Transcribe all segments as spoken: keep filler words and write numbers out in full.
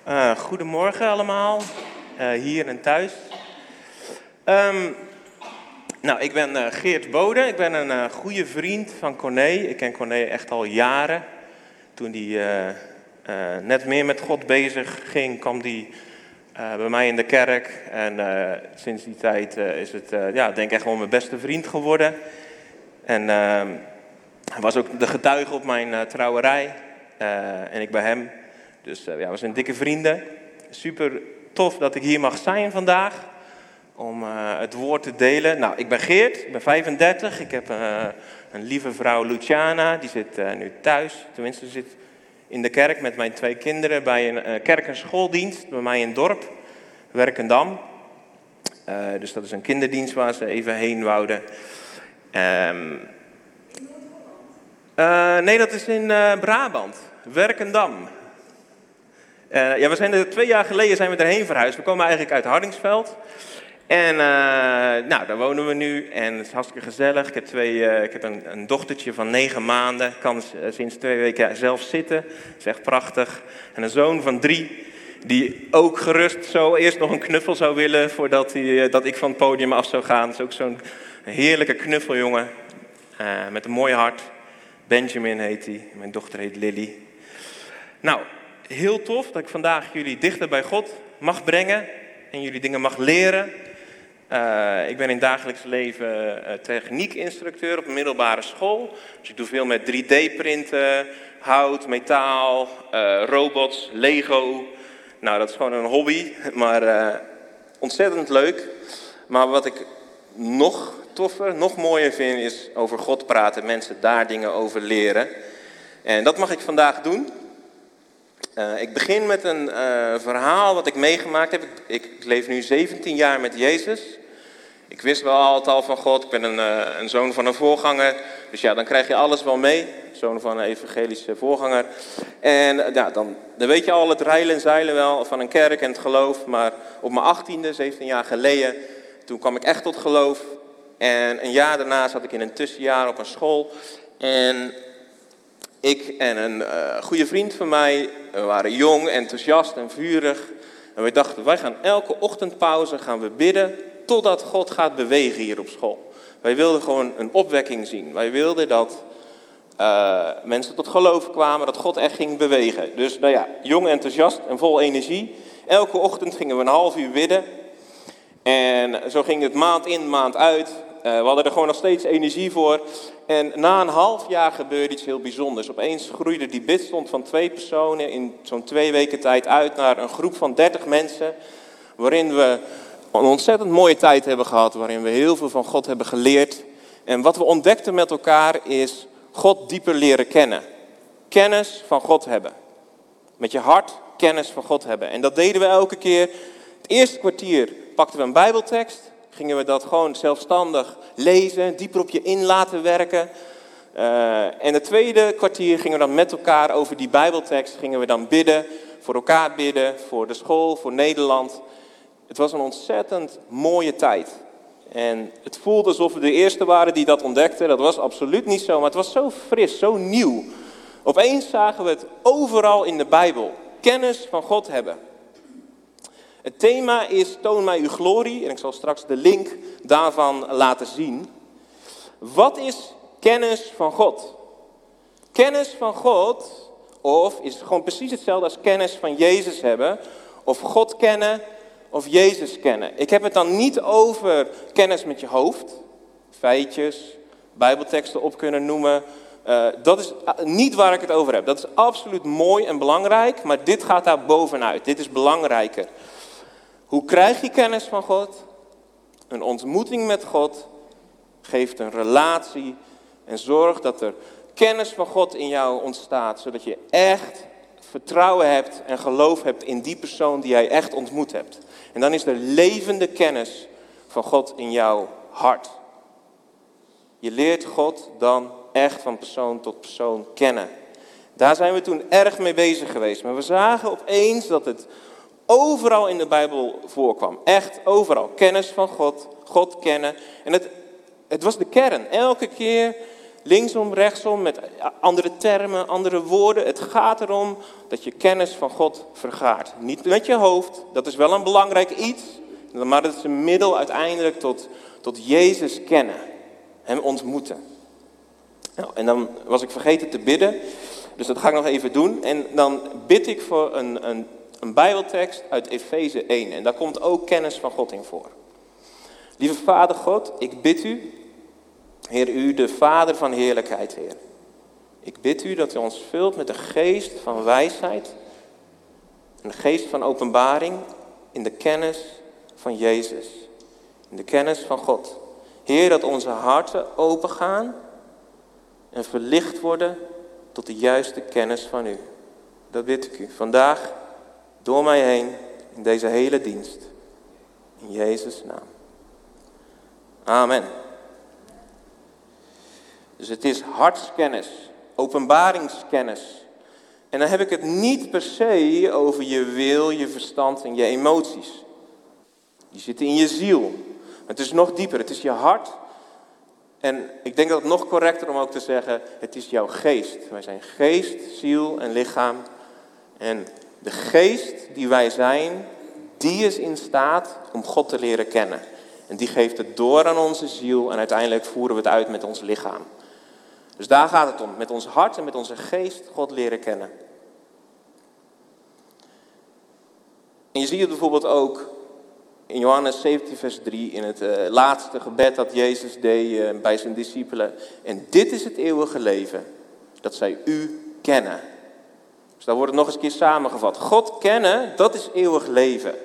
Uh, goedemorgen allemaal, uh, hier en thuis. Um, nou, ik ben uh, Geert Bode. Ik ben een uh, goede vriend van Corné. Ik ken Corné echt al jaren. Toen hij uh, uh, net meer met God bezig ging, kwam hij uh, bij mij in de kerk. En uh, sinds die tijd uh, is het, uh, ja, denk ik echt wel mijn beste vriend geworden. En uh, hij was ook de getuige op mijn uh, trouwerij. Uh, en ik bij hem. Dus uh, ja, we zijn dikke vrienden. Super tof dat ik hier mag zijn vandaag. Om uh, het woord te delen. Nou, ik ben Geert, ik ben vijfendertig. Ik heb uh, een lieve vrouw, Luciana. Die zit uh, nu thuis. Tenminste, ze zit in de kerk met mijn twee kinderen. Bij een uh, kerk- en schooldienst. Bij mij in het dorp. Werkendam. Uh, dus dat is een kinderdienst waar ze even heen wouden. Um, uh, nee, dat is in uh, Brabant. Werkendam. Uh, ja, we zijn er twee jaar geleden zijn we erheen verhuisd. We komen eigenlijk uit Hardingsveld. En uh, nou, daar wonen we nu en het is hartstikke gezellig. Ik heb, twee, uh, ik heb een, een dochtertje van negen maanden. Ik kan uh, sinds twee weken zelf zitten. Dat is echt prachtig. En een zoon van drie, die ook gerust zo eerst nog een knuffel zou willen voordat hij, uh, dat ik van het podium af zou gaan. Dat is ook zo'n heerlijke knuffeljongen uh, met een mooi hart. Benjamin heet hij. Mijn dochter heet Lily. Nou, heel tof dat ik vandaag jullie dichter bij God mag brengen en jullie dingen mag leren. Uh, ik ben in het dagelijks leven uh, techniekinstructeur op een middelbare school. Dus ik doe veel met drie D-printen, hout, metaal, uh, robots, Lego. Nou, dat is gewoon een hobby, maar uh, ontzettend leuk. Maar wat ik nog toffer, nog mooier vind, is over God praten, mensen daar dingen over leren. En dat mag ik vandaag doen. Uh, ik begin met een uh, verhaal wat ik meegemaakt heb. Ik, ik leef nu zeventien jaar met Jezus. Ik wist wel altijd al van God. Ik ben een, uh, een zoon van een voorganger. Dus ja, dan krijg je alles wel mee. Zoon van een evangelische voorganger. En uh, ja, dan, dan weet je al het reilen en zeilen wel van een kerk en het geloof. Maar op mijn achttiende, zeventien jaar geleden, toen kwam ik echt tot geloof. En een jaar daarna zat ik in een tussenjaar op een school. En ik en een uh, goede vriend van mij, we waren jong, enthousiast en vurig. En we dachten, wij gaan elke ochtendpauze gaan we bidden totdat God gaat bewegen hier op school. Wij wilden gewoon een opwekking zien. Wij wilden dat uh, mensen tot geloof kwamen, dat God echt ging bewegen. Dus nou ja, jong, enthousiast en vol energie. Elke ochtend gingen we een half uur bidden. En zo ging het maand in, maand uit. Uh, we hadden er gewoon nog steeds energie voor. En na een half jaar gebeurde iets heel bijzonders. Opeens groeide die bidstond van twee personen in zo'n twee weken tijd uit naar een groep van dertig mensen. Waarin we een ontzettend mooie tijd hebben gehad. Waarin we heel veel van God hebben geleerd. En wat we ontdekten met elkaar is God dieper leren kennen. Kennis van God hebben. Met je hart kennis van God hebben. En dat deden we elke keer. Het eerste kwartier pakten we een Bijbeltekst. Gingen we dat gewoon zelfstandig lezen, dieper op je in laten werken. Uh, en het tweede kwartier gingen we dan met elkaar over die Bijbeltekst. Gingen we dan bidden, voor elkaar bidden, voor de school, voor Nederland. Het was een ontzettend mooie tijd. En het voelde alsof we de eerste waren die dat ontdekten. Dat was absoluut niet zo, maar het was zo fris, zo nieuw. Opeens zagen we het overal in de Bijbel. Kennis van God hebben. Het thema is Toon mij uw glorie en ik zal straks de link daarvan laten zien. Wat is kennis van God? Kennis van God, of is het gewoon precies hetzelfde als kennis van Jezus hebben, of God kennen of Jezus kennen. Ik heb het dan niet over kennis met je hoofd, feitjes, Bijbelteksten op kunnen noemen. Uh, dat is niet waar ik het over heb. Dat is absoluut mooi en belangrijk, maar dit gaat daar bovenuit. Dit is belangrijker. Hoe krijg je kennis van God? Een ontmoeting met God geeft een relatie en zorgt dat er kennis van God in jou ontstaat, zodat je echt vertrouwen hebt en geloof hebt in die persoon die jij echt ontmoet hebt. En dan is er levende kennis van God in jouw hart. Je leert God dan echt van persoon tot persoon kennen. Daar zijn we toen erg mee bezig geweest, maar we zagen opeens dat het overal in de Bijbel voorkwam. Echt overal. Kennis van God. God kennen. En het, het was de kern. Elke keer linksom, rechtsom, met andere termen, andere woorden. Het gaat erom dat je kennis van God vergaart. Niet met je hoofd, dat is wel een belangrijk iets, maar dat is een middel uiteindelijk tot, tot Jezus kennen. Hem ontmoeten. Nou, en dan was ik vergeten te bidden, dus dat ga ik nog even doen. En dan bid ik voor een, een, een Bijbeltekst uit Efeze één. En daar komt ook kennis van God in voor. Lieve Vader God, ik bid u, Heer, u de Vader van heerlijkheid, Heer. Ik bid u dat u ons vult met de geest van wijsheid en de geest van openbaring in de kennis van Jezus. In de kennis van God. Heer, dat onze harten opengaan en verlicht worden tot de juiste kennis van u. Dat bid ik u vandaag door mij heen in deze hele dienst. In Jezus' naam. Amen. Dus het is hartskennis, openbaringskennis. En dan heb ik het niet per se over je wil, je verstand en je emoties. Die zitten in je ziel. Het is nog dieper, het is je hart. En ik denk dat het nog correcter om ook te zeggen, het is jouw geest. Wij zijn geest, ziel en lichaam. En de geest die wij zijn, die is in staat om God te leren kennen. En die geeft het door aan onze ziel en uiteindelijk voeren we het uit met ons lichaam. Dus daar gaat het om, met ons hart en met onze geest God leren kennen. En je ziet het bijvoorbeeld ook in Johannes zeventien vers drie, in het uh, laatste gebed dat Jezus deed uh, bij zijn discipelen. En dit is het eeuwige leven, dat zij u kennen. Dus daar wordt het nog eens een keer samengevat. God kennen, dat is eeuwig leven.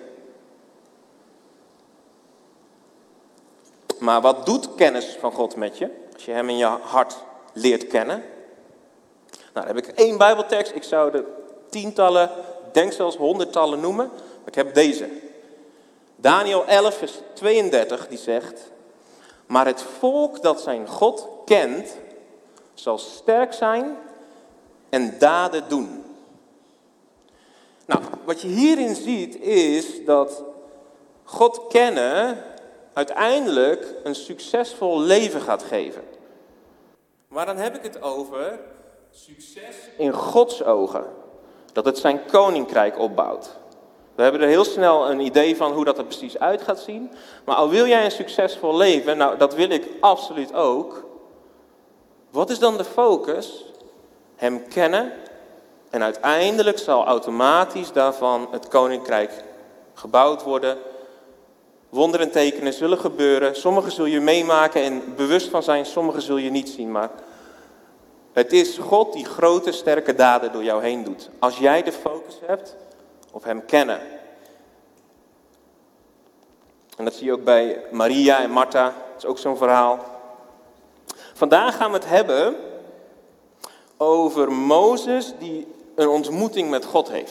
Maar wat doet kennis van God met je, als je hem in je hart leert kennen? Nou, dan heb ik één Bijbeltekst. Ik zou er tientallen, denk zelfs honderdtallen noemen. Maar ik heb deze. Daniël elf vers tweeëndertig, die zegt: maar het volk dat zijn God kent, zal sterk zijn en daden doen. Nou, wat je hierin ziet is dat God kennen uiteindelijk een succesvol leven gaat geven. Maar dan heb ik het over succes in Gods ogen. Dat het zijn koninkrijk opbouwt. We hebben er heel snel een idee van hoe dat er precies uit gaat zien. Maar al wil jij een succesvol leven, nou dat wil ik absoluut ook. Wat is dan de focus? Hem kennen. En uiteindelijk zal automatisch daarvan het koninkrijk gebouwd worden. Wonderen en tekenen zullen gebeuren. Sommige zul je meemaken en bewust van zijn, sommige zul je niet zien. Maar het is God die grote, sterke daden door jou heen doet. Als jij de focus hebt op hem kennen. En dat zie je ook bij Maria en Martha. Dat is ook zo'n verhaal. Vandaag gaan we het hebben over Mozes die een ontmoeting met God heeft.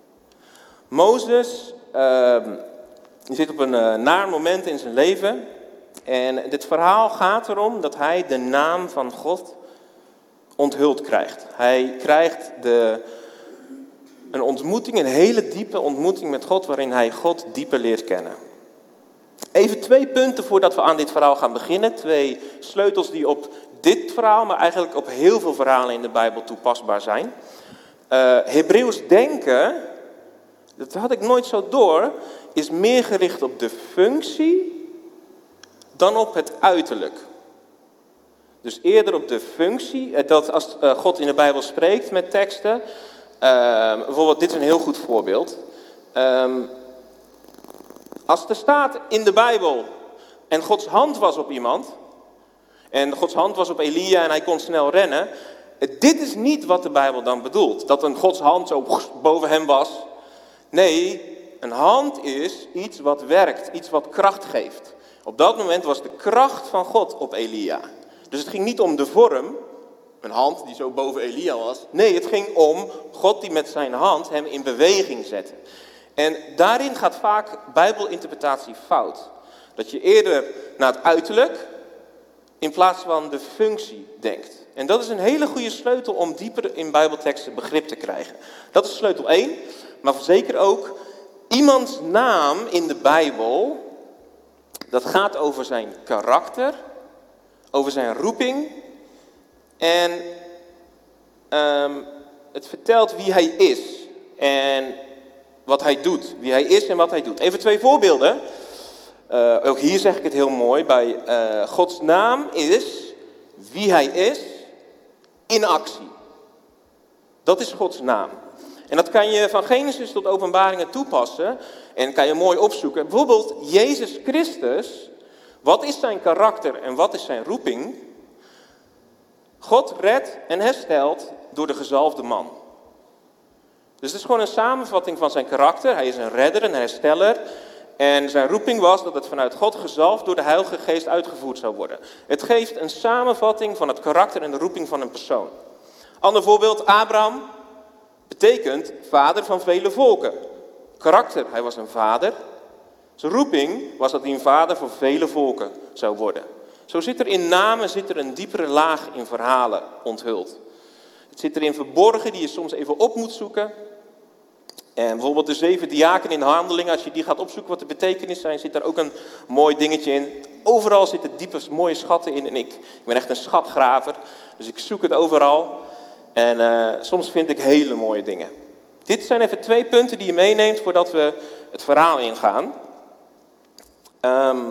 Mozes uh, die zit op een uh, naar moment in zijn leven. En dit verhaal gaat erom dat hij de naam van God onthuld krijgt. Hij krijgt de, een ontmoeting, een hele diepe ontmoeting met God, waarin hij God dieper leert kennen. Even twee punten voordat we aan dit verhaal gaan beginnen. Twee sleutels die op dit verhaal, maar eigenlijk op heel veel verhalen in de Bijbel toepasbaar zijn. Uh, Hebreeuws denken, dat had ik nooit zo door, is meer gericht op de functie dan op het uiterlijk. Dus eerder op de functie, dat als God in de Bijbel spreekt met teksten, uh, bijvoorbeeld dit is een heel goed voorbeeld. Um, als er staat in de Bijbel en Gods hand was op iemand, en Gods hand was op Elia en hij kon snel rennen, dit is niet wat de Bijbel dan bedoelt, dat een Gods hand zo boven hem was. Nee, een hand is iets wat werkt, iets wat kracht geeft. Op dat moment was de kracht van God op Elia. Dus het ging niet om de vorm, een hand die zo boven Elia was. Nee, het ging om God die met zijn hand hem in beweging zette. En daarin gaat vaak Bijbelinterpretatie fout. Dat je eerder naar het uiterlijk in plaats van de functie denkt. En dat is een hele goede sleutel om dieper in Bijbelteksten begrip te krijgen. Dat is sleutel één, maar zeker ook iemands naam in de Bijbel. Dat gaat over zijn karakter, over zijn roeping En um, het vertelt wie hij is en wat hij doet. Wie hij is en wat hij doet. Even twee voorbeelden. Uh, ook hier zeg ik het heel mooi. Bij uh, Gods naam is wie hij is in actie. Dat is Gods naam. En dat kan je van Genesis tot Openbaringen toepassen. En kan je mooi opzoeken. Bijvoorbeeld Jezus Christus. Wat is zijn karakter en wat is zijn roeping? God redt en herstelt door de gezalfde man. Dus het is gewoon een samenvatting van zijn karakter. Hij is een redder, een hersteller. En zijn roeping was dat het vanuit God gezalfd door de Heilige Geest uitgevoerd zou worden. Het geeft een samenvatting van het karakter en de roeping van een persoon. Ander voorbeeld, Abraham betekent vader van vele volken. Karakter, hij was een vader. Zijn roeping was dat hij een vader van vele volken zou worden. Zo zit er in namen zit er een diepere laag in verhalen onthuld. Het zit erin verborgen die je soms even op moet zoeken. En bijvoorbeeld de zeven diaken in de Handelingen, als je die gaat opzoeken wat de betekenis zijn, zit daar ook een mooi dingetje in. Overal zitten diepe, mooie schatten in en ik, ik ben echt een schatgraver, dus ik zoek het overal. En uh, soms vind ik hele mooie dingen. Dit zijn even twee punten die je meeneemt voordat we het verhaal ingaan. Um,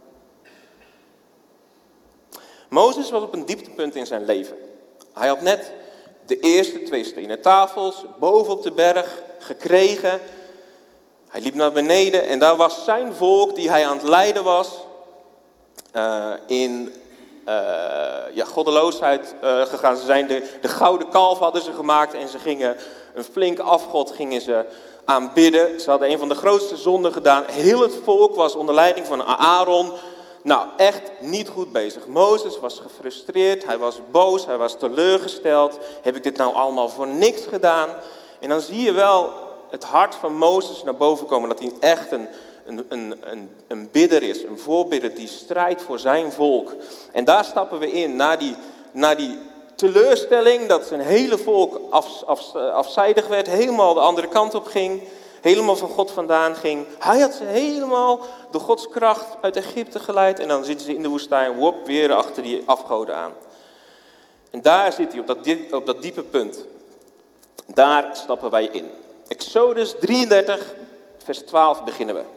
Mozes was op een dieptepunt in zijn leven. Hij had net de eerste twee stenen tafels boven op de berg gekregen. Hij liep naar beneden en daar was zijn volk die hij aan het leiden was. Uh, in uh, ja, goddeloosheid uh, gegaan. Ze zijn de, de gouden kalf hadden ze gemaakt en ze gingen een flinke afgod gingen ze aanbidden. Ze hadden een van de grootste zonden gedaan. Heel het volk was onder leiding van Aaron. Nou, echt niet goed bezig. Mozes was gefrustreerd, hij was boos, hij was teleurgesteld. Heb ik dit nou allemaal voor niks gedaan? En dan zie je wel het hart van Mozes naar boven komen. Dat hij echt een, een, een, een, een bidder is, een voorbidder die strijdt voor zijn volk. En daar stappen we in, naar die, naar die teleurstelling dat zijn hele volk af, af, afzijdig werd. Helemaal de andere kant op ging. Helemaal van God vandaan ging. Hij had ze helemaal door Gods kracht uit Egypte geleid. En dan zitten ze in de woestijn, wop, weer achter die afgoden aan. En daar zit hij, op dat, op dat diepe punt. Daar stappen wij in. Exodus drieëndertig, vers twaalf beginnen we.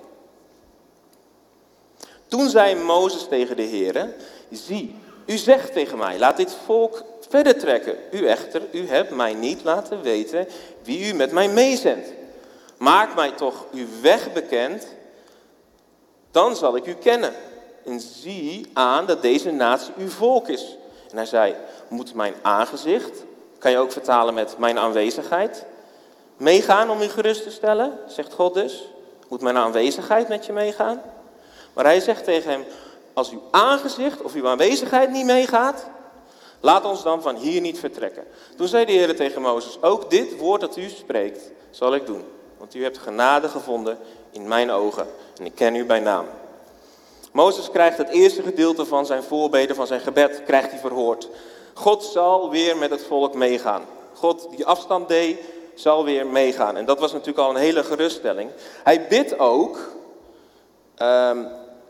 Toen zei Mozes tegen de Heere, zie, u zegt tegen mij, laat dit volk verder trekken. U echter, u hebt mij niet laten weten wie u met mij meezendt. Maak mij toch uw weg bekend, dan zal ik u kennen. En zie aan dat deze natie uw volk is. En hij zei, moet mijn aangezicht, kan je ook vertalen met mijn aanwezigheid, meegaan om u gerust te stellen, zegt God dus. Moet mijn aanwezigheid met je meegaan? Maar hij zegt tegen hem, als uw aangezicht of uw aanwezigheid niet meegaat, laat ons dan van hier niet vertrekken. Toen zei de Heer tegen Mozes, ook dit woord dat u spreekt, zal ik doen. Want u hebt genade gevonden in mijn ogen en ik ken u bij naam. Mozes krijgt het eerste gedeelte van zijn voorbeden, van zijn gebed, krijgt hij verhoord. God zal weer met het volk meegaan. God die afstand deed, zal weer meegaan. En dat was natuurlijk al een hele geruststelling. Hij bidt ook um,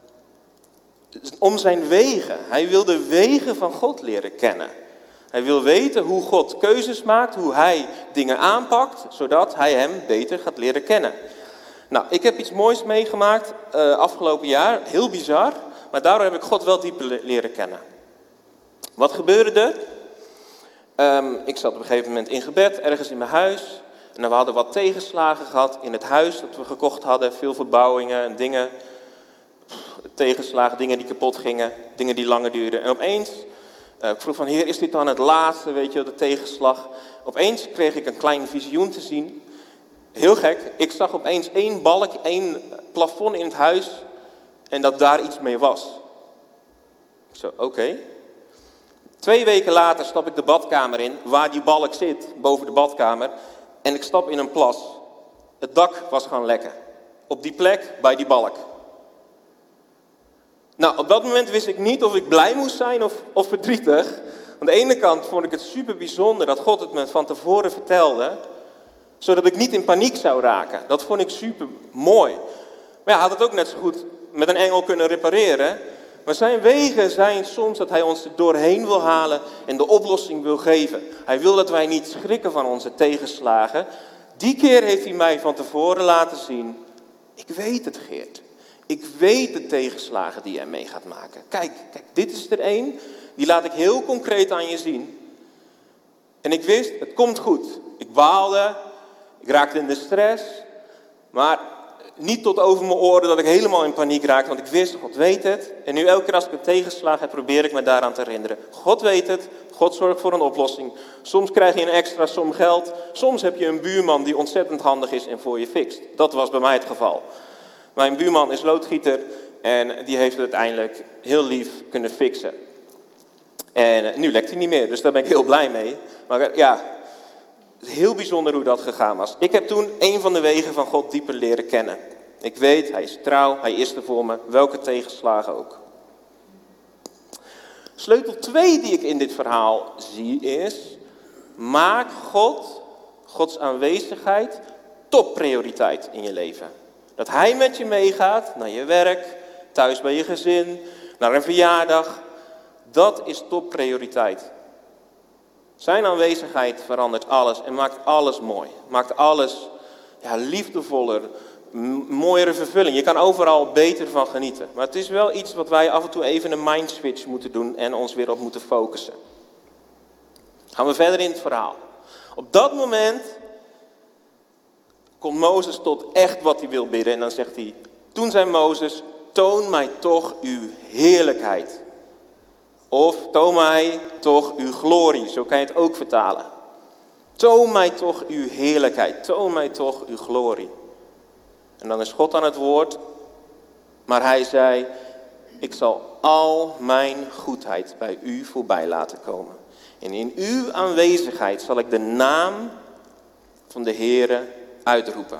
om zijn wegen. Hij wil de wegen van God leren kennen. Hij wil weten hoe God keuzes maakt, hoe hij dingen aanpakt, zodat hij hem beter gaat leren kennen. Nou, ik heb iets moois meegemaakt uh, afgelopen jaar, heel bizar, maar daardoor heb ik God wel dieper leren kennen. Wat gebeurde er? Um, ik zat op een gegeven moment in gebed, ergens in mijn huis. En we hadden wat tegenslagen gehad in het huis dat we gekocht hadden. Veel verbouwingen en dingen, tegenslagen, dingen die kapot gingen, dingen die langer duurden. En opeens... Uh, ik vroeg van, Heer, is dit dan het laatste, weet je, de tegenslag? Opeens kreeg ik een klein visioen te zien. Heel gek, ik zag opeens één balk, één plafond in het huis en dat daar iets mee was. Ik zo, oké. Okay. Twee weken later stap ik de badkamer in, waar die balk zit, boven de badkamer. En ik stap in een plas. Het dak was gaan lekken. Op die plek, bij die balk. Nou, op dat moment wist ik niet of ik blij moest zijn of, of verdrietig. Aan de ene kant vond ik het super bijzonder dat God het me van tevoren vertelde, zodat ik niet in paniek zou raken. Dat vond ik super mooi. Maar ja, had het ook net zo goed met een engel kunnen repareren. Maar zijn wegen zijn soms dat hij ons er doorheen wil halen en de oplossing wil geven. Hij wil dat wij niet schrikken van onze tegenslagen. Die keer heeft hij mij van tevoren laten zien, ik weet het, Geert. Ik weet de tegenslagen die jij mee gaat maken. Kijk, kijk, dit is er één, die laat ik heel concreet aan je zien. En ik wist, het komt goed. Ik baalde, ik raakte in de stress, maar niet tot over mijn oren dat ik helemaal in paniek raakte, want ik wist, God weet het. En nu elke keer als ik een tegenslag heb, probeer ik me daaraan te herinneren. God weet het, God zorgt voor een oplossing. Soms krijg je een extra som geld, soms heb je een buurman die ontzettend handig is en voor je fixt. Dat was bij mij het geval. Mijn buurman is loodgieter en die heeft het uiteindelijk heel lief kunnen fixen. En nu lekt hij niet meer, dus daar ben ik heel blij mee. Maar ja, het is heel bijzonder hoe dat gegaan was. Ik heb toen een van de wegen van God dieper leren kennen. Ik weet, hij is trouw, hij is er voor me, welke tegenslagen ook. Sleutel twee die ik in dit verhaal zie is, maak God, Gods aanwezigheid, topprioriteit in je leven. Dat hij met je meegaat naar je werk, thuis bij je gezin, naar een verjaardag. Dat is topprioriteit. Zijn aanwezigheid verandert alles en maakt alles mooi. Maakt alles ja, liefdevoller, m- mooiere vervulling. Je kan overal beter van genieten. Maar het is wel iets wat wij af en toe even een mindswitch moeten doen en ons weer op moeten focussen. Gaan we verder in het verhaal. Op dat moment komt Mozes tot echt wat hij wil bidden. En dan zegt hij, toen zei Mozes, toon mij toch uw heerlijkheid. Of toon mij toch uw glorie, zo kan je het ook vertalen. Toon mij toch uw heerlijkheid, toon mij toch uw glorie. En dan is God aan het woord, maar hij zei, ik zal al mijn goedheid bij u voorbij laten komen. En in uw aanwezigheid zal ik de naam van de Heere uitroepen.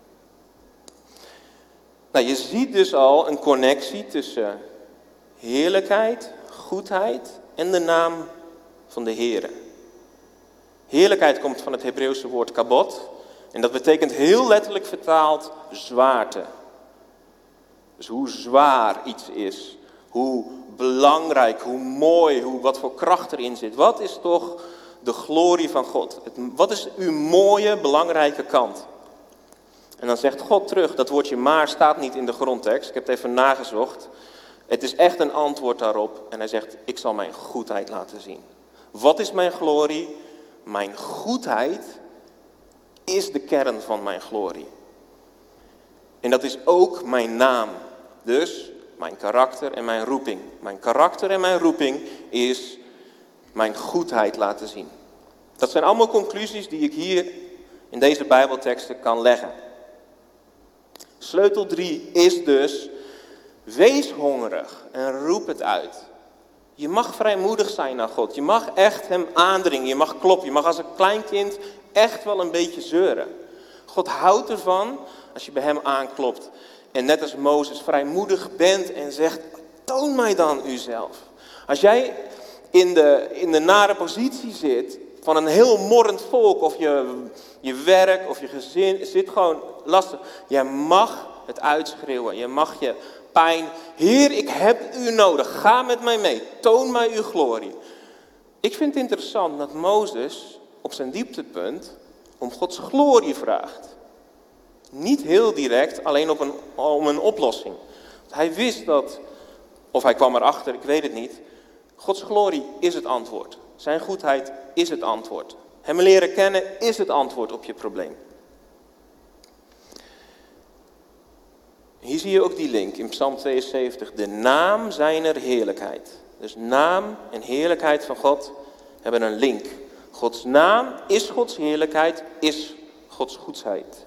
Nou, je ziet dus al een connectie tussen heerlijkheid, goedheid en de naam van de Heere. Heerlijkheid komt van het Hebreeuwse woord kabod. En dat betekent heel letterlijk vertaald zwaarte. Dus hoe zwaar iets is. Hoe belangrijk, hoe mooi, hoe, wat voor kracht erin zit. Wat is toch de glorie van God? Het, wat is uw mooie, belangrijke kant? En dan zegt God terug, dat woordje maar staat niet in de grondtekst. Ik heb het even nagezocht. Het is echt een antwoord daarop. En hij zegt, ik zal mijn goedheid laten zien. Wat is mijn glorie? Mijn goedheid is de kern van mijn glorie. En dat is ook mijn naam. Dus mijn karakter en mijn roeping. Mijn karakter en mijn roeping is mijn goedheid laten zien. Dat zijn allemaal conclusies die ik hier in deze Bijbelteksten kan leggen. Sleutel drie is dus, wees hongerig en roep het uit. Je mag vrijmoedig zijn naar God. Je mag echt hem aandringen. Je mag kloppen. Je mag als een klein kind echt wel een beetje zeuren. God houdt ervan als je bij hem aanklopt. En net als Mozes vrijmoedig bent en zegt, toon mij dan uzelf. Als jij in de, in de nare positie zit van een heel morrend volk. Of je, je werk of je gezin zit gewoon lastig. Jij mag het uitschreeuwen. Je mag je pijn. Heer, ik heb u nodig. Ga met mij mee. Toon mij uw glorie. Ik vind het interessant dat Mozes op zijn dieptepunt om Gods glorie vraagt. Niet heel direct, alleen op een, om een oplossing. Hij wist dat, of hij kwam erachter, ik weet het niet. Gods glorie is het antwoord. Zijn goedheid is het antwoord. Hem leren kennen is het antwoord op je probleem. Hier zie je ook die link in Psalm tweeënzeventig. De naam zijner heerlijkheid. Dus naam en heerlijkheid van God hebben een link. Gods naam is Gods heerlijkheid, is Gods goedheid.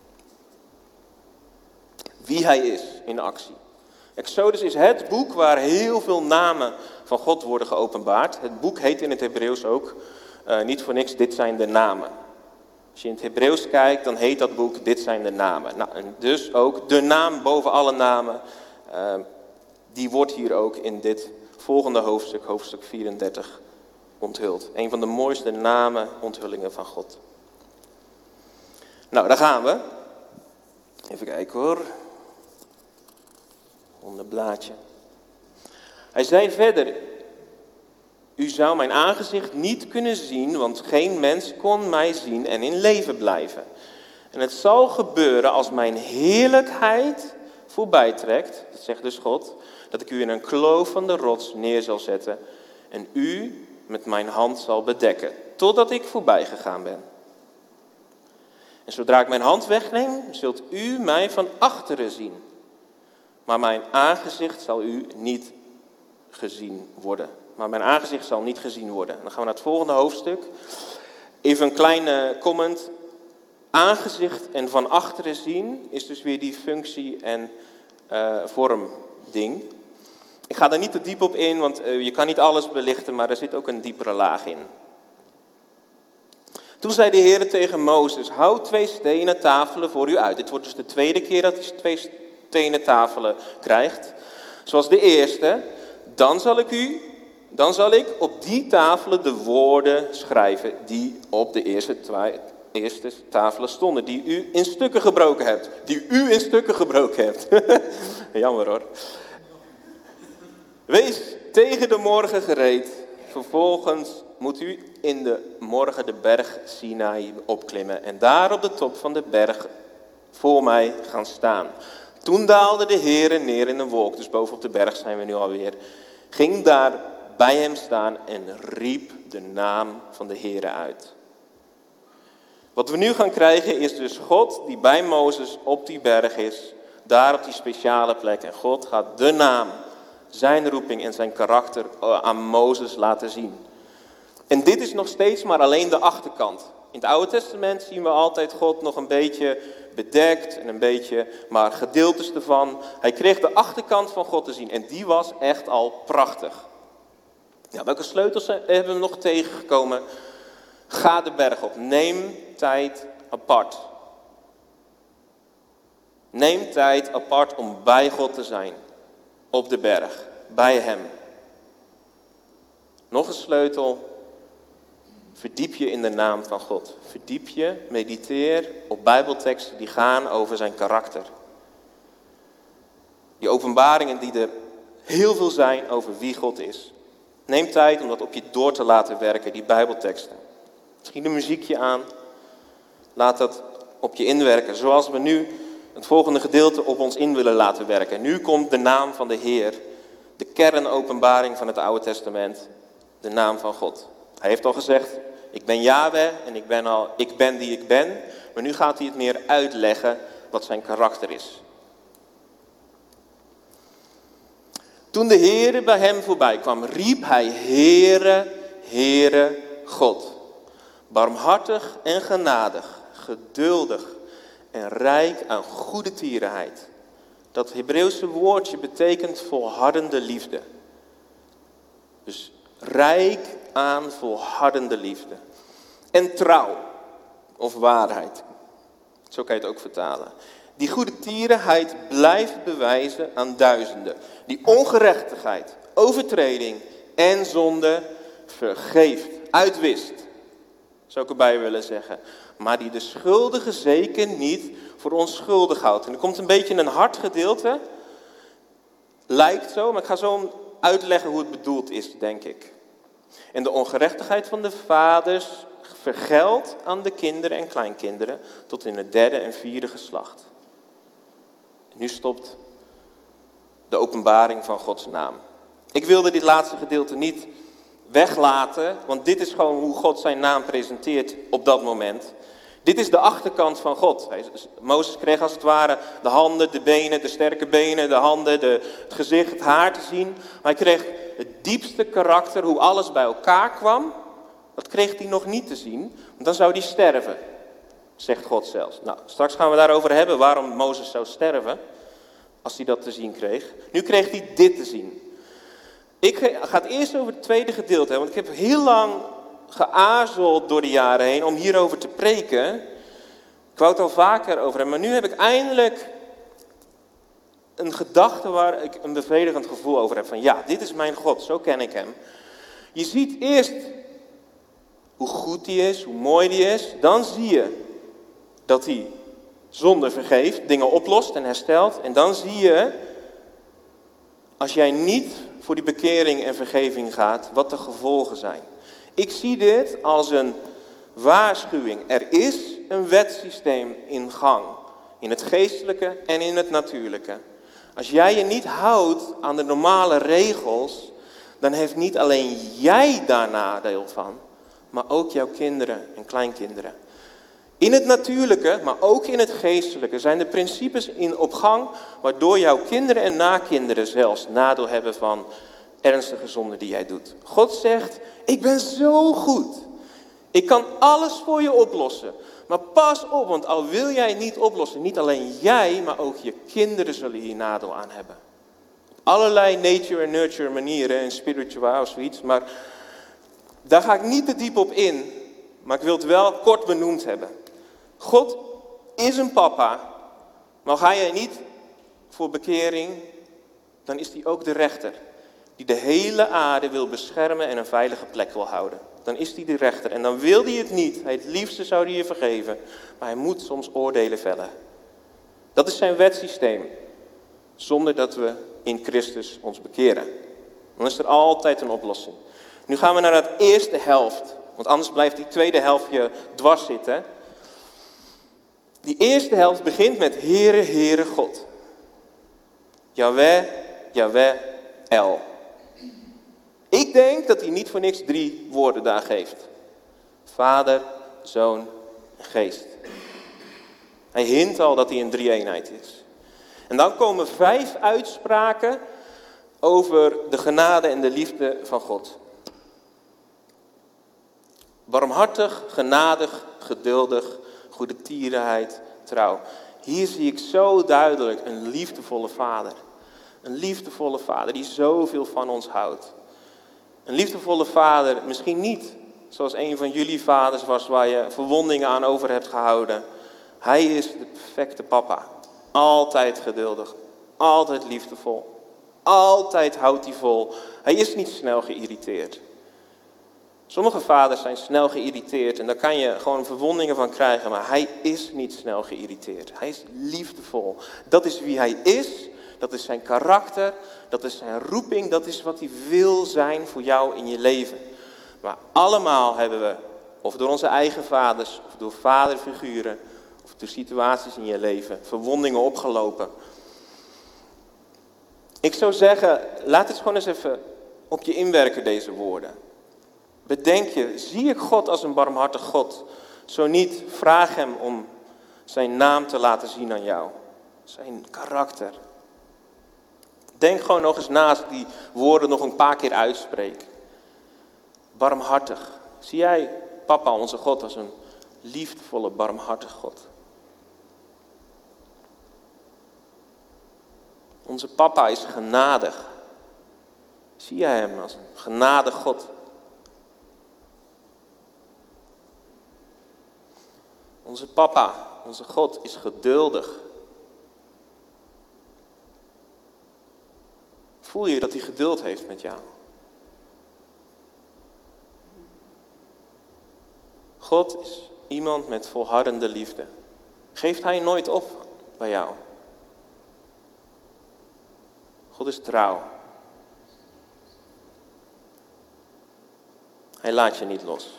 Wie hij is in actie. Exodus is het boek waar heel veel namen van God worden geopenbaard. Het boek heet in het Hebreeuws ook, uh, niet voor niks, dit zijn de namen. Als je in het Hebreeuws kijkt, dan heet dat boek, dit zijn de namen. Nou, en dus ook de naam boven alle namen, uh, die wordt hier ook in dit volgende hoofdstuk, hoofdstuk vierendertig, onthuld. Een van de mooiste namen, onthullingen van God. Nou, daar gaan we. Even kijken hoor. Onder blaadje. Hij zei verder, u zou mijn aangezicht niet kunnen zien, want geen mens kon mij zien en in leven blijven. En het zal gebeuren als mijn heerlijkheid voorbij trekt, dat zegt dus God, dat ik u in een kloof van de rots neer zal zetten en u met mijn hand zal bedekken, totdat ik voorbij gegaan ben. En zodra ik mijn hand wegneem, zult u mij van achteren zien. Maar mijn aangezicht zal u niet gezien worden. Maar mijn aangezicht zal niet gezien worden. Dan gaan we naar het volgende hoofdstuk. Even een kleine comment. Aangezicht en van achteren zien is dus weer die functie- en uh, vormding. Ik ga daar niet te diep op in, want uh, je kan niet alles belichten, maar er zit ook een diepere laag in. Toen zei de Heer tegen Mozes, houd twee stenen tafelen voor u uit. Dit wordt dus de tweede keer dat hij twee stenen tafelen krijgt. Zoals de eerste. Dan zal ik u, dan zal ik op die tafelen de woorden schrijven die op de eerste, twee, eerste tafelen stonden. Die u in stukken gebroken hebt. Die u in stukken gebroken hebt. Jammer hoor. Wees tegen de morgen gereed. Vervolgens moet u in de morgen de berg Sinaï opklimmen en daar op de top van de berg voor mij gaan staan. Toen daalde de Heere neer in een wolk, dus boven op de berg zijn we nu alweer, ging daar bij hem staan en riep de naam van de Heere uit. Wat we nu gaan krijgen is dus God die bij Mozes op die berg is, daar op die speciale plek. En God gaat de naam, zijn roeping en zijn karakter aan Mozes laten zien. En dit is nog steeds maar alleen de achterkant. In het Oude Testament zien we altijd God nog een beetje bedekt en een beetje, maar gedeeltes ervan. Hij kreeg de achterkant van God te zien en die was echt al prachtig. Ja, welke sleutels hebben we nog tegengekomen? Ga de berg op, neem tijd apart. Neem tijd apart om bij God te zijn, op de berg, bij hem. Nog een sleutel. Verdiep je in de naam van God. Verdiep je, mediteer op bijbelteksten die gaan over zijn karakter. Die openbaringen die er heel veel zijn over wie God is. Neem tijd om dat op je door te laten werken, die bijbelteksten. Misschien een muziekje aan. Laat dat op je inwerken. Zoals we nu het volgende gedeelte op ons in willen laten werken. Nu komt de naam van de Heer. De kernopenbaring van het Oude Testament. De naam van God. Hij heeft al gezegd, ik ben Yahweh en ik ben, al, ik ben die ik ben. Maar nu gaat hij het meer uitleggen wat zijn karakter is. Toen de Heere bij hem voorbij kwam, riep hij, Heere, Heere God. Barmhartig en genadig, geduldig en rijk aan goede tierenheid. Dat Hebreeuwse woordje betekent volhardende liefde. Dus rijk aan volhardende liefde. En trouw, of waarheid. Zo kan je het ook vertalen. Die goede tierenheid blijft bewijzen aan duizenden. Die ongerechtigheid, overtreding en zonde vergeeft, uitwist. Zou ik erbij willen zeggen. Maar die de schuldige zeker niet voor onschuldig houdt. En er komt een beetje een hard gedeelte. Lijkt zo, maar ik ga zo uitleggen hoe het bedoeld is, denk ik. En de ongerechtigheid van de vaders vergeldt aan de kinderen en kleinkinderen tot in het derde en vierde geslacht. En nu stopt de openbaring van Gods naam. Ik wilde dit laatste gedeelte niet weglaten, want dit is gewoon hoe God zijn naam presenteert op dat moment. Dit is de achterkant van God. Mozes kreeg als het ware de handen, de benen, de sterke benen, de handen, de, het gezicht, het haar te zien. Maar hij kreeg het diepste karakter, hoe alles bij elkaar kwam. Dat kreeg hij nog niet te zien, want dan zou hij sterven, zegt God zelfs. Nou, straks gaan we daarover hebben waarom Mozes zou sterven, als hij dat te zien kreeg. Nu kreeg hij dit te zien. Ik ga het eerst over het tweede gedeelte hebben, want ik heb heel lang geaarzeld door de jaren heen om hierover te preken. Ik wou het al vaker over hebben, maar nu heb ik eindelijk een gedachte waar ik een bevredigend gevoel over heb. Van ja, dit is mijn God, zo ken ik hem. Je ziet eerst hoe goed hij is, hoe mooi hij is. Dan zie je dat hij zonde vergeeft, dingen oplost en herstelt. En dan zie je als jij niet voor die bekering en vergeving gaat, wat de gevolgen zijn. Ik zie dit als een waarschuwing. Er is een wetsysteem in gang. In het geestelijke en in het natuurlijke. Als jij je niet houdt aan de normale regels, dan heeft niet alleen jij daar nadeel van, maar ook jouw kinderen en kleinkinderen. In het natuurlijke, maar ook in het geestelijke, zijn de principes in op gang, waardoor jouw kinderen en nakinderen zelfs nadeel hebben van ernstige zonden die jij doet. God zegt, ik ben zo goed. Ik kan alles voor je oplossen. Maar pas op, want al wil jij het niet oplossen, niet alleen jij, maar ook je kinderen zullen hier nadeel aan hebben. Op allerlei nature en nurture manieren en spiritueel of zoiets, maar daar ga ik niet te diep op in. Maar ik wil het wel kort benoemd hebben. God is een papa, maar ga jij niet voor bekering, dan is hij ook de rechter. Die de hele aarde wil beschermen en een veilige plek wil houden. Dan is hij de rechter. En dan wil hij het niet. Hij het liefste zou hij je vergeven. Maar hij moet soms oordelen vellen. Dat is zijn wetsysteem. Zonder dat we in Christus ons bekeren. Dan is er altijd een oplossing. Nu gaan we naar het eerste helft. Want anders blijft die tweede helftje dwars zitten. Die eerste helft begint met Heere, Heere God. Yahweh, Yahweh, El. Ik denk dat hij niet voor niks drie woorden daar geeft. Vader, Zoon en Geest. Hij hint al dat hij een drie-eenheid is. En dan komen vijf uitspraken over de genade en de liefde van God. Barmhartig, genadig, geduldig, goedertierenheid, trouw. Hier zie ik zo duidelijk een liefdevolle vader. Een liefdevolle vader die zoveel van ons houdt. Een liefdevolle vader, misschien niet zoals een van jullie vaders was waar je verwondingen aan over hebt gehouden. Hij is de perfecte papa. Altijd geduldig. Altijd liefdevol. Altijd houdt hij vol. Hij is niet snel geïrriteerd. Sommige vaders zijn snel geïrriteerd en daar kan je gewoon verwondingen van krijgen. Maar hij is niet snel geïrriteerd. Hij is liefdevol. Dat is wie hij is. Dat is zijn karakter. Dat is zijn roeping. Dat is wat hij wil zijn voor jou in je leven. Maar allemaal hebben we, of door onze eigen vaders, of door vaderfiguren, of door situaties in je leven, verwondingen opgelopen. Ik zou zeggen, laat het gewoon eens even op je inwerken, deze woorden. Bedenk je, zie ik God als een barmhartig God? Zo niet, vraag hem om zijn naam te laten zien aan jou. Zijn karakter. Denk gewoon nog eens na als ik die woorden nog een paar keer uitspreek. Barmhartig. Zie jij papa, onze God, als een liefdevolle, barmhartig God? Onze papa is genadig. Zie jij hem als een genadig God? Onze papa, onze God, is geduldig. Voel je dat hij geduld heeft met jou? God is iemand met volhardende liefde. Geeft hij nooit op bij jou? God is trouw. Hij laat je niet los.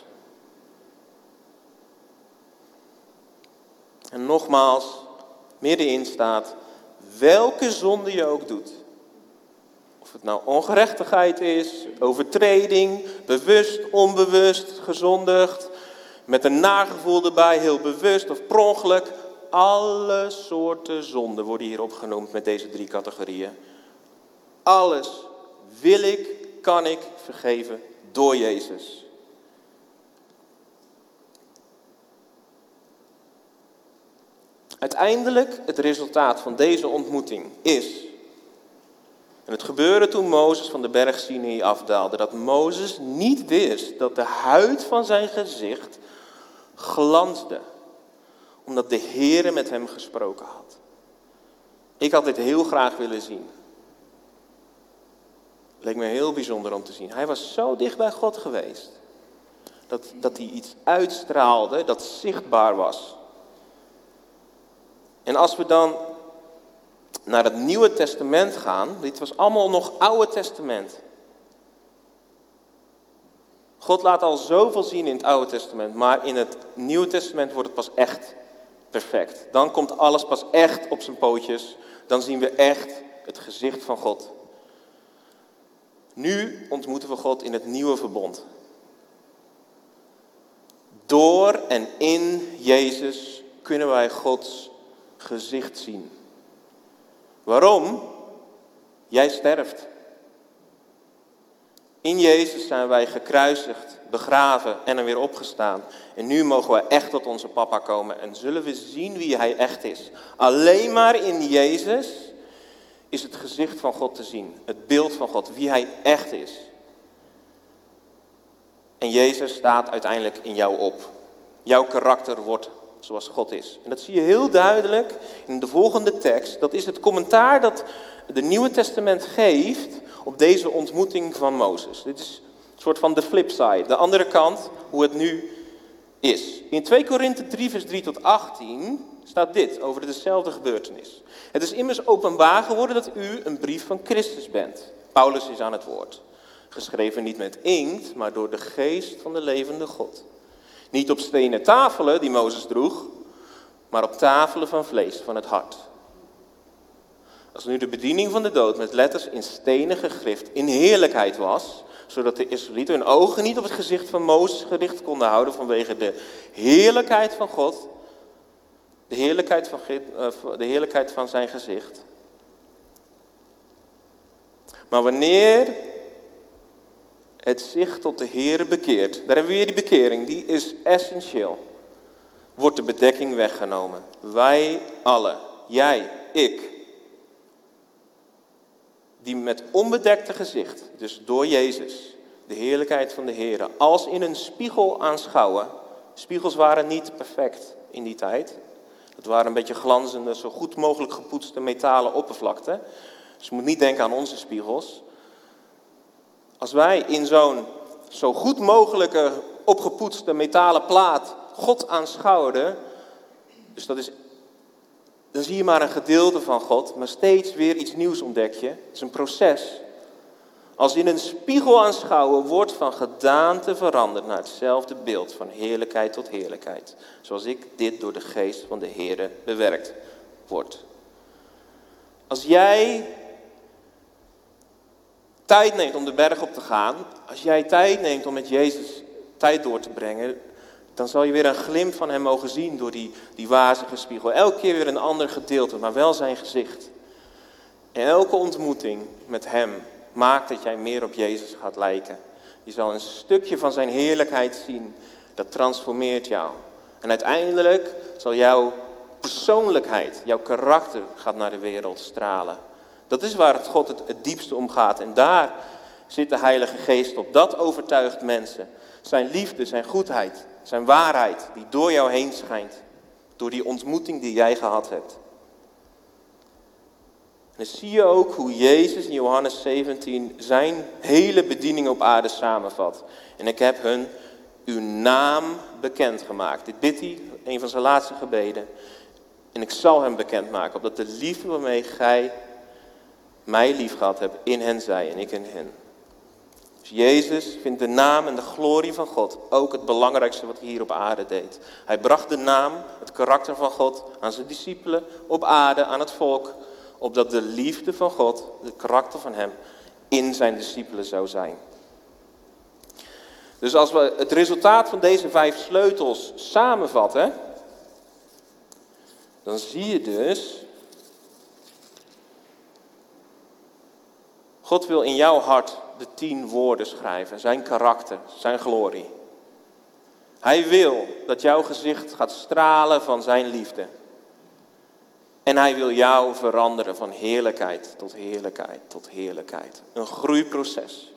En nogmaals, middenin staat, welke zonde je ook doet. Of het nou ongerechtigheid is, overtreding, bewust, onbewust, gezondigd, met een nagevoel erbij, heel bewust of per ongeluk. Alle soorten zonden worden hier opgenoemd met deze drie categorieën. Alles wil ik, kan ik vergeven door Jezus. Uiteindelijk, het resultaat van deze ontmoeting is, en het gebeurde toen Mozes van de berg Sinai afdaalde, dat Mozes niet wist dat de huid van zijn gezicht glansde, omdat de Heere met hem gesproken had. Ik had dit heel graag willen zien. Het leek me heel bijzonder om te zien. Hij was zo dicht bij God geweest, dat, dat hij iets uitstraalde dat zichtbaar was. En als we dan naar het Nieuwe Testament gaan. Dit was allemaal nog Oude Testament. God laat al zoveel zien in het Oude Testament, maar in het Nieuwe Testament wordt het pas echt perfect. Dan komt alles pas echt op zijn pootjes. Dan zien we echt het gezicht van God. Nu ontmoeten we God in het nieuwe verbond. Door en in Jezus kunnen wij Gods gezicht zien. Waarom? Jij sterft. In Jezus zijn wij gekruisigd, begraven en er weer opgestaan. En nu mogen wij echt tot onze papa komen en zullen we zien wie hij echt is. Alleen maar in Jezus is het gezicht van God te zien. Het beeld van God, wie hij echt is. En Jezus staat uiteindelijk in jou op. Jouw karakter wordt zoals God is. En dat zie je heel duidelijk in de volgende tekst. Dat is het commentaar dat het Nieuwe Testament geeft op deze ontmoeting van Mozes. Dit is een soort van de flip side, de andere kant, hoe het nu is. In twee Korinthe drie vers drie tot achttien staat dit over dezelfde gebeurtenis. Het is immers openbaar geworden dat u een brief van Christus bent. Paulus is aan het woord. Geschreven niet met inkt, maar door de geest van de levende God. Niet op stenen tafelen die Mozes droeg, maar op tafelen van vlees, van het hart. Als nu de bediening van de dood met letters in stenen gegrift in heerlijkheid was, zodat de Israëlieten hun ogen niet op het gezicht van Mozes gericht konden houden vanwege de heerlijkheid van God, de heerlijkheid van, de heerlijkheid van zijn gezicht. Maar wanneer het zich tot de Heere bekeert, daar hebben we weer die bekering, die is essentieel, wordt de bedekking weggenomen. Wij allen, jij, ik, die met onbedekte gezicht, dus door Jezus, de heerlijkheid van de Heere, als in een spiegel aanschouwen. Spiegels waren niet perfect in die tijd. Het waren een beetje glanzende, zo goed mogelijk gepoetste metalen oppervlakte. Dus je moet niet denken aan onze spiegels. Als wij in zo'n zo goed mogelijke opgepoetste metalen plaat God aanschouwen, dus dat is, dan zie je maar een gedeelte van God, maar steeds weer iets nieuws ontdek je. Het is een proces. Als in een spiegel aanschouwen wordt van gedaante veranderd naar hetzelfde beeld, van heerlijkheid tot heerlijkheid. Zoals ik dit door de geest van de Heere bewerkt word. Als jij tijd neemt om de berg op te gaan, als jij tijd neemt om met Jezus tijd door te brengen, dan zal je weer een glimp van hem mogen zien door die, die wazige spiegel. Elke keer weer een ander gedeelte, maar wel zijn gezicht. En elke ontmoeting met hem maakt dat jij meer op Jezus gaat lijken. Je zal een stukje van zijn heerlijkheid zien, dat transformeert jou. En uiteindelijk zal jouw persoonlijkheid, jouw karakter gaat naar de wereld stralen. Dat is waar het God het, het diepste om gaat. En daar zit de Heilige Geest op. Dat overtuigt mensen. Zijn liefde, zijn goedheid, zijn waarheid die door jou heen schijnt. Door die ontmoeting die jij gehad hebt. En dan zie je ook hoe Jezus in Johannes zeventien zijn hele bediening op aarde samenvat. En ik heb hun uw naam bekendgemaakt. Dit bidt hij, een van zijn laatste gebeden. En ik zal hem bekendmaken, opdat de liefde waarmee gij mij lief gehad hebt in hen zij en ik in hen. Dus Jezus vindt de naam en de glorie van God ook het belangrijkste wat hij hier op aarde deed. Hij bracht de naam, het karakter van God aan zijn discipelen op aarde, aan het volk, opdat de liefde van God, het karakter van hem, in zijn discipelen zou zijn. Dus als we het resultaat van deze vijf sleutels samenvatten, dan zie je dus, God wil in jouw hart de tien woorden schrijven, zijn karakter, zijn glorie. Hij wil dat jouw gezicht gaat stralen van zijn liefde. En hij wil jou veranderen van heerlijkheid tot heerlijkheid tot heerlijkheid. Een groeiproces.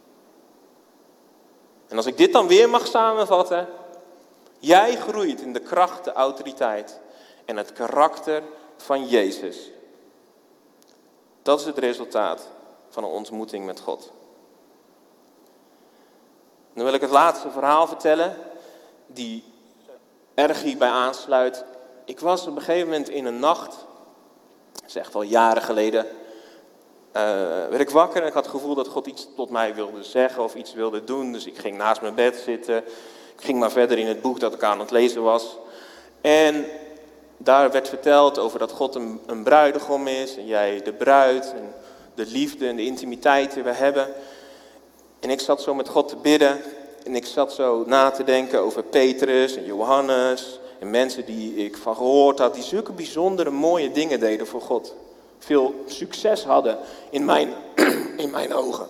En als ik dit dan weer mag samenvatten. Jij groeit in de kracht, de autoriteit en het karakter van Jezus. Dat is het resultaat van een ontmoeting met God. Nu wil ik het laatste verhaal vertellen, die erg hierbij aansluit. Ik was op een gegeven moment in een nacht, is echt al jaren geleden. Uh, werd ik wakker en ik had het gevoel dat God iets tot mij wilde zeggen of iets wilde doen. Dus ik ging naast mijn bed zitten. Ik ging maar verder in het boek dat ik aan het lezen was. En daar werd verteld over dat God een, een bruidegom is en jij de bruid en de liefde en de intimiteit die we hebben. En ik zat zo met God te bidden en ik zat zo na te denken over Petrus en Johannes en mensen die ik van gehoord had, die zulke bijzondere mooie dingen deden voor God. Veel succes hadden in mijn, in mijn ogen.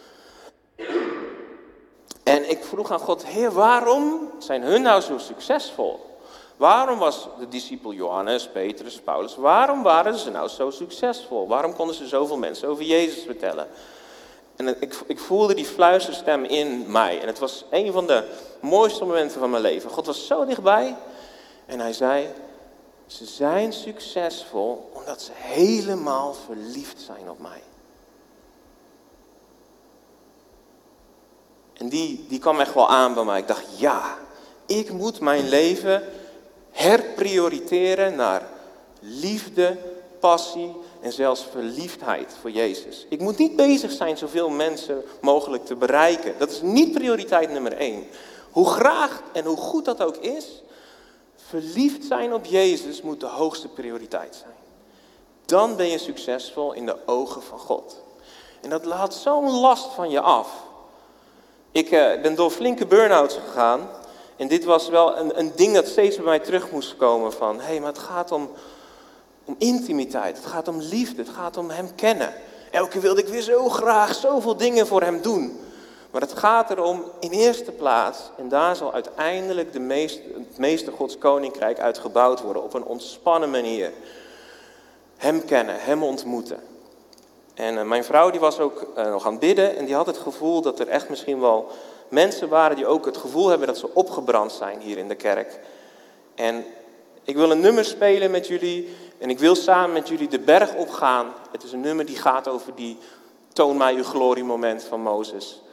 En ik vroeg aan God, Heer, waarom zijn hun nou zo succesvol? Waarom was de discipel Johannes, Petrus, Paulus, waarom waren ze nou zo succesvol? Waarom konden ze zoveel mensen over Jezus vertellen? En ik, ik voelde die fluisterstem in mij. En het was een van de mooiste momenten van mijn leven. God was zo dichtbij. En hij zei, ze zijn succesvol omdat ze helemaal verliefd zijn op mij. En die, die kwam echt wel aan bij mij. Ik dacht, ja, ik moet mijn leven herprioriteren naar liefde, passie en zelfs verliefdheid voor Jezus. Ik moet niet bezig zijn zoveel mensen mogelijk te bereiken. Dat is niet prioriteit nummer één. Hoe graag en hoe goed dat ook is, verliefd zijn op Jezus moet de hoogste prioriteit zijn. Dan ben je succesvol in de ogen van God. En dat laat zo'n last van je af. Ik uh, ben door flinke burn-outs gegaan. En dit was wel een, een ding dat steeds bij mij terug moest komen van, hé, hey, maar het gaat om, om intimiteit. Het gaat om liefde. Het gaat om hem kennen. Elke keer wilde ik weer zo graag zoveel dingen voor hem doen. Maar het gaat erom in eerste plaats, en daar zal uiteindelijk de meeste, het meeste Gods koninkrijk uit gebouwd worden. Op een ontspannen manier. Hem kennen, hem ontmoeten. En uh, mijn vrouw die was ook uh, nog aan het bidden en die had het gevoel dat er echt misschien wel mensen waren die ook het gevoel hebben dat ze opgebrand zijn hier in de kerk. En ik wil een nummer spelen met jullie en ik wil samen met jullie de berg opgaan. Het is een nummer die gaat over die toon mij uw glorie moment van Mozes.